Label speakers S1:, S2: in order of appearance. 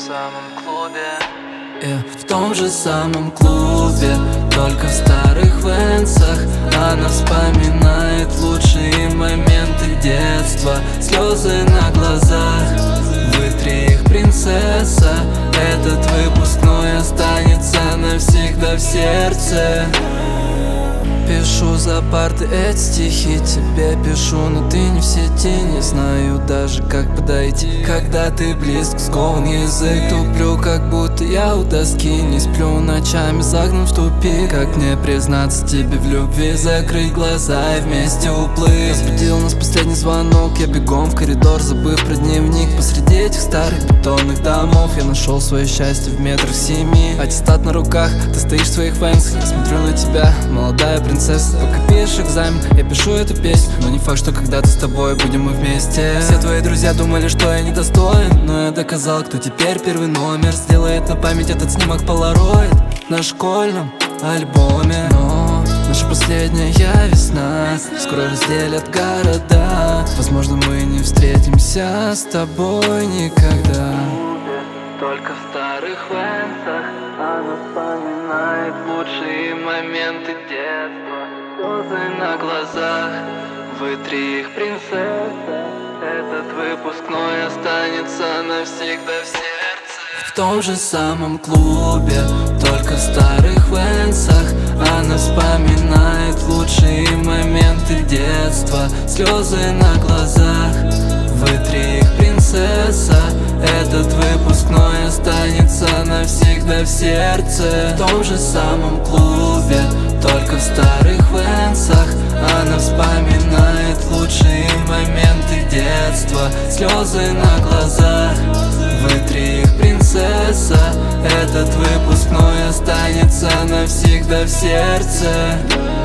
S1: самом клубе.
S2: В том же самом клубе, только в старых венсах. Она вспоминает лучшие моменты детства. Слезы на глазах, вытри их, принцесса. Этот выпускной останется навсегда в сердце. Пишу за парты эти стихи, тебе пишу, но ты не в сети. Не знаю даже, как подойти, когда ты близко, скован язык. Туплю, как будто я у доски. Не сплю ночами, загнан в тупик. Как мне признаться тебе в любви? Закрыть глаза и вместе уплыть. Разбудил нас последний звонок, я бегом в коридор, забыв про дневник. Посреди этих старых бетонных домов я нашел свое счастье в метрах 7. Аттестат на руках, ты стоишь в своих венсах. Я смотрю на тебя, молодая принцесса. Пока пишешь экзамен, я пишу эту песню. Но не факт, что когда-то с тобой будем мы вместе. Все твои друзья думали, что я недостоин, но я доказал, кто теперь первый номер. Сделает на память этот снимок полароид на школьном альбоме. Но наша последняя весна скоро разделят города. Возможно, мы не встретимся с тобой никогда.
S1: Только в старых венсах она вспоминает лучшие моменты детства. Слезы на глазах, вытри их, принцесса. Этот выпускной останется навсегда в сердце.
S2: В том же самом клубе, только в старых венсах. Она вспоминает лучшие моменты детства. Слезы на глазах, вытри их, принцесса. Этот выпускной останется навсегда в сердце. В том же самом клубе, только в старых венсах. Она вспоминает лучшие моменты детства. Слезы на глазах, вытри их, принцесса. Этот выпускной останется навсегда в сердце.